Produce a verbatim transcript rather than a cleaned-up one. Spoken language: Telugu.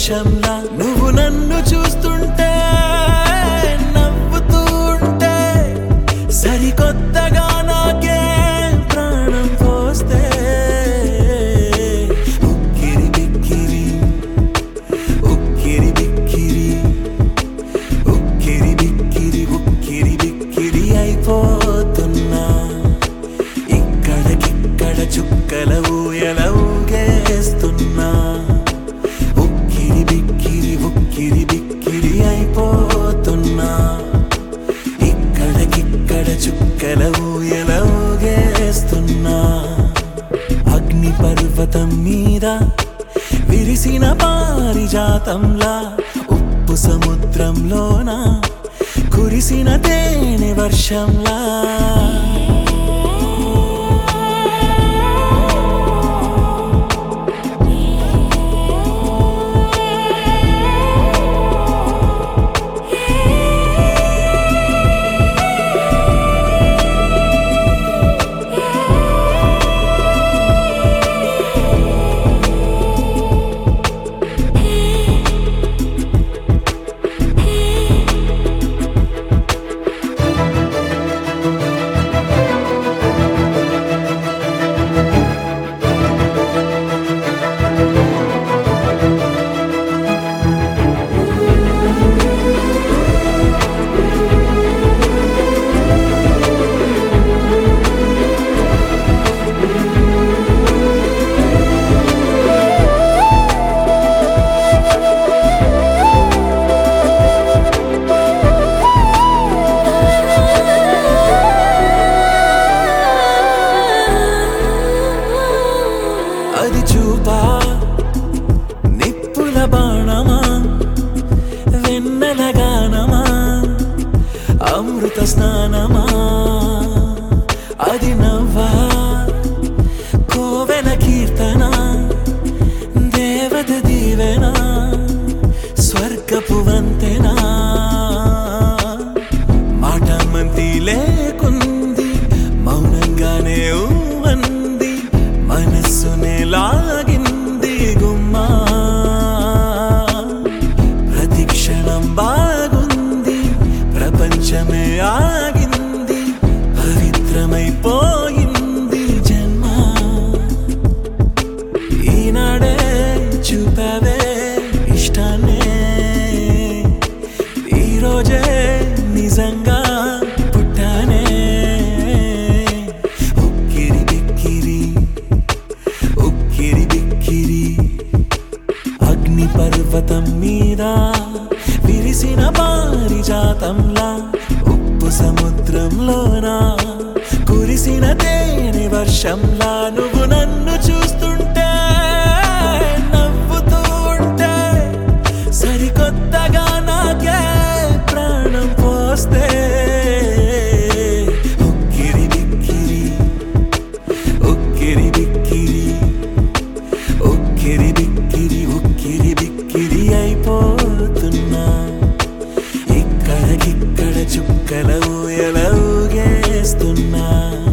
వర్షంలా నువ్వు నన్ను చూస్తుంటే నవ్వుతూ ఉంటే సరికొత్తగా నాకే ప్రాణం పోస్తే ఉక్కిరి బిక్కిరి ఉక్కిరి బిక్కిరి ఉక్కిరి బిక్కిరి ఉక్కిరి బిక్కిరి అయిపోతున్నా ఇక్కడకిక్కడ చుక్కల ఊయల ఊగేస్తున్నా ఉక్కిరి బిక్కిరి ఉక్కిరి బిక్కిరి అయిపోతున్నా ఇక్కడకిక్కడ చుక్కల ఊయల ఊగేస్తున్నా అగ్ని పర్వతం మీద విరిసిన పారిజాతంలా ఉప్పు సముద్రంలోన కురిసిన తేనె వర్షంలా అది చూపా నిప్పుల బాణమా వెన్నెల గానమా అమృత స్నానమా అది నవ్వా కోవెల కీర్తన దేవత దీవెన స్వర్గపు వంతెనా మాట మంతి లేకుంది మౌనంగానే ఊవంది మనస్సునే లాగింది గుమ్మా ప్రతిక్షణం బాగుంది ప్రపంచమే ఆగింది పవిత్రమైపోయింది జన్మ ఈనాడే చూపావే ఇష్టాన్నే ఈరోజే నిజంగా పుట్టానే ఉక్కిరి బిక్కిరి ఉక్కిరి బిక్కిరి అగ్ని పర్వతం మీద విరిసిన పారిజాతంలా ఉప్పు సముద్రంలోన కురిసిన తేనె వర్షంలా నువ్వు నన్ను చూస్తుంటే నవ్వుతూ ఉంటే సరికొత్తగా నాకే ప్రాణం పోస్తే ఉక్కిరి బిక్కిరి ఉక్కిరి బిక్కిరి ఉక్కిరి బిక్కిరి ఉక్కిరి బిక్కిరి అయిపోతున్నా ఇక్కడకిక్కడ చుక్కల ఊయల ఊగేస్తున్నా